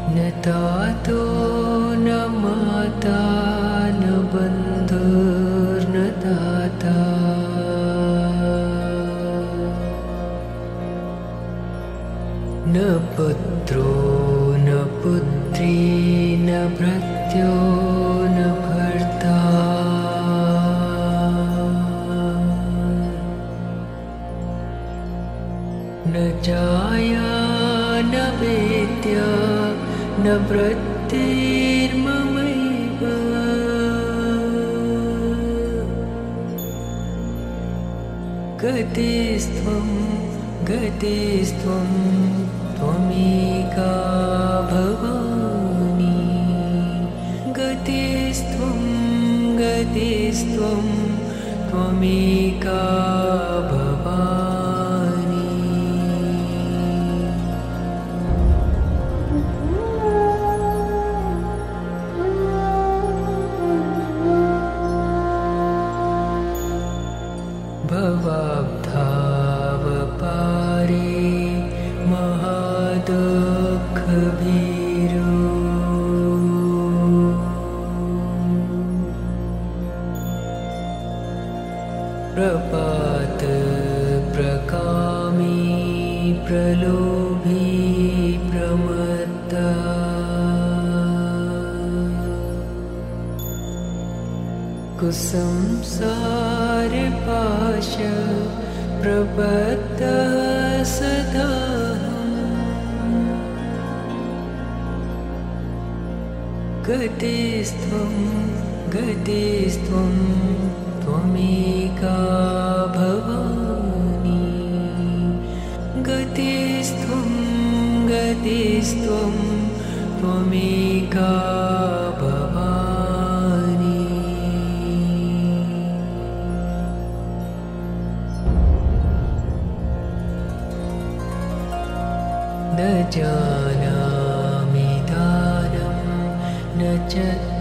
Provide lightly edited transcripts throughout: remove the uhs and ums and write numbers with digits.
न तातो न माता न बन्धुर्न दाता न पुत्रो न पुत्री न भृत्यो न भर्ता न जाया न वेद्या न वृत्तिर्ममैव गतिस्त्वं गतिस्त्वं त्वमेका भवानी गतिस्त्वं गतिस्त्वं त्वमेका भवानी भवाब्धावपारे महादुःखभीरो प्रपात प्रकामी प्रलोभी प्रमत्ता कुसंसार पाश प्रबद्धः सदाहम् गतिस्त्वं गतिस्त्वं त्वमेका भवानी गतिस्त्वं गतिस्त्वं त्वमेका भवानी न जानामि दानं न च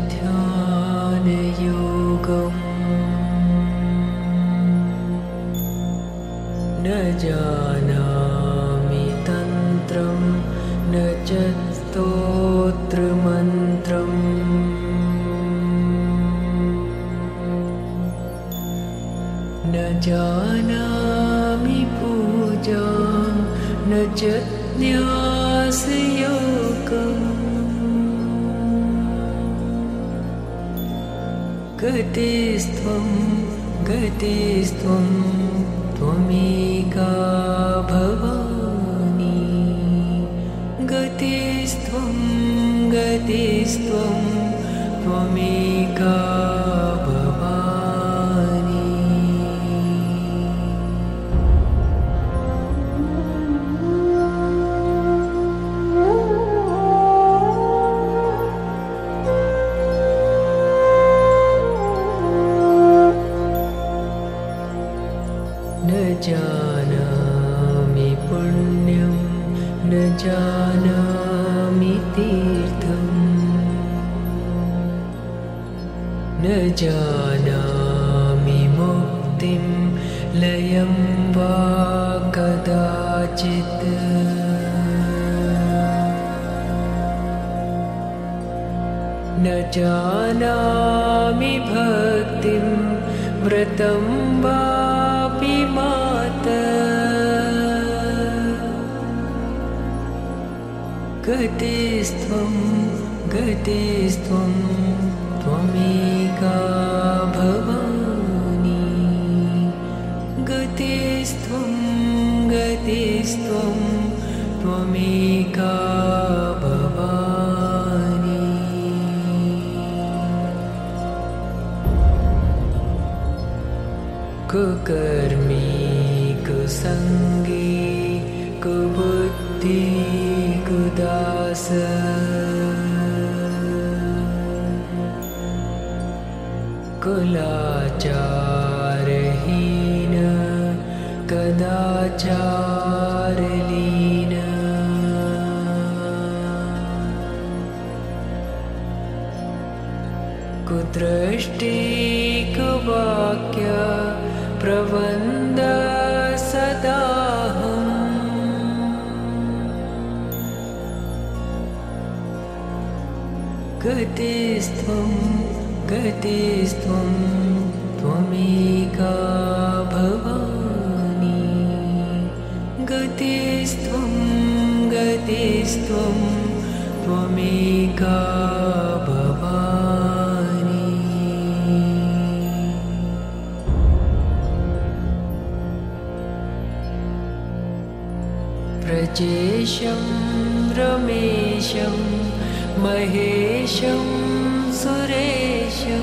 ध्यानयोगम् न जानामि तन्त्रं न च स्तोत्रमन्त्रम् न जानामि पूजां न च न्यासयोगम् गतिस्त्वं गतिस्त्वं त्वमेका भवानी गतिस्त्वं गतिस्त्वं त्वमेका भवानी न जानामि पुण्यं न जानामि तीर्थम् न जानामि मुक्तिं लयं वा कदाचित् न जानामि भक्तिं व्रतं वापि माता गतिस्त्वं गतिस्त्वं त्वमेका भवानी गतिस्त्वं गतिस्त्वं त्वमेका भवानी कुकर्मी कुसंगी कुबुद्धि कुदास कुलाचारहीन कदाचारलीन कुदृष्टि कुवाक्य प्रबन्ध सदाहम् गतिस्त्वं गतिस्त्वं त्वमेका भवानी गतिस्त्वं गतिस्त्वं त्वमेका भवानी प्रजेशं रमेशं महेशं सुरेशं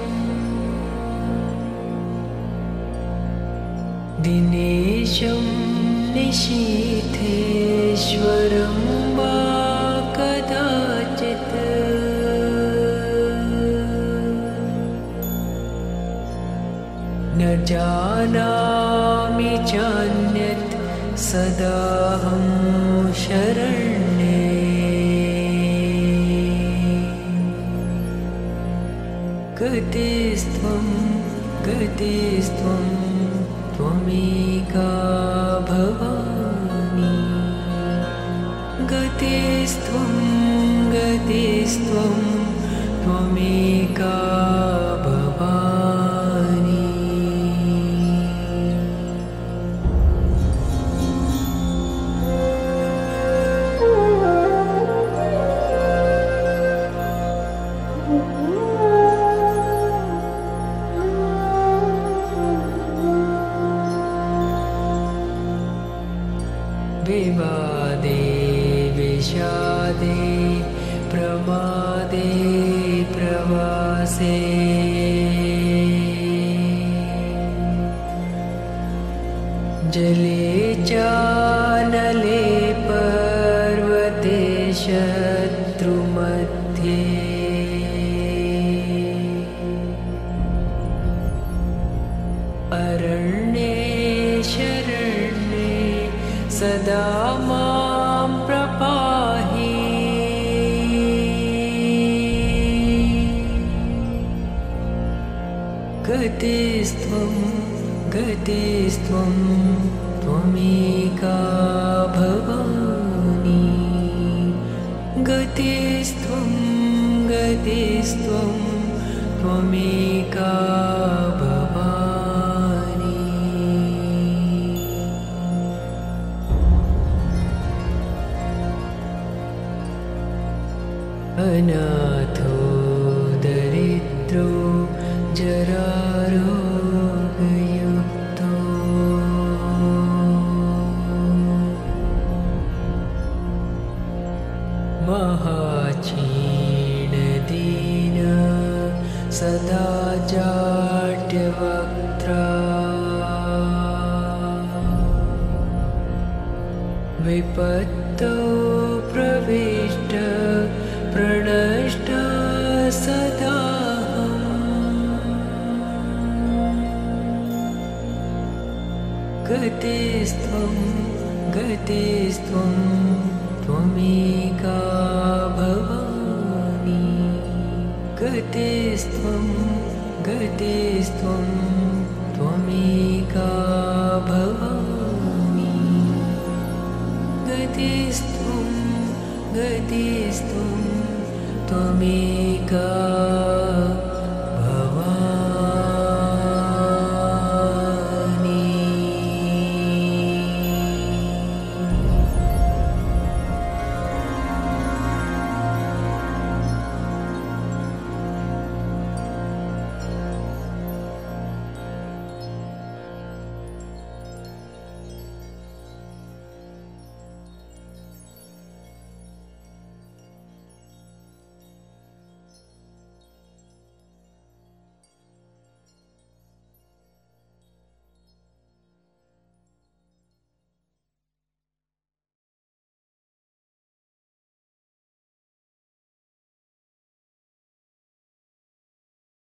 दिनेशं निशीथेश्वरं वा कदाचित् न जानामि चान्यत् सदाहं शरण्ये गतिस्त्वं गतिस्त्वं त्वमेका भवानी गतिस्त्वं गतिस्त्वं त्वमेका भवानी विवादे विषादे प्रमादे प्रवासे जले चानले पर्वते शत्रुमध्ये अरण्ये शरण्ये सदा मां प्रपाहि गतिस्त्वं गतिस्त्वं त्वमेका भवानी गतिस्त्वं गतिस्त्वं त्वमेका भवानी अनाथो दरिद्रो जरारोगयुक्तो महाक्षीणदीन सदा जाड्यवक्त्रा विपत्तौ प्रविष्ट प्रणष्ट सदाहम् गतिस्त्वं गतिस्त्वं त्वमेका भवानी गतिस्त्वं गतिस्त्वं त्वमेका भवानी गतिस्त्वं गतिस्त्वं त्वमेका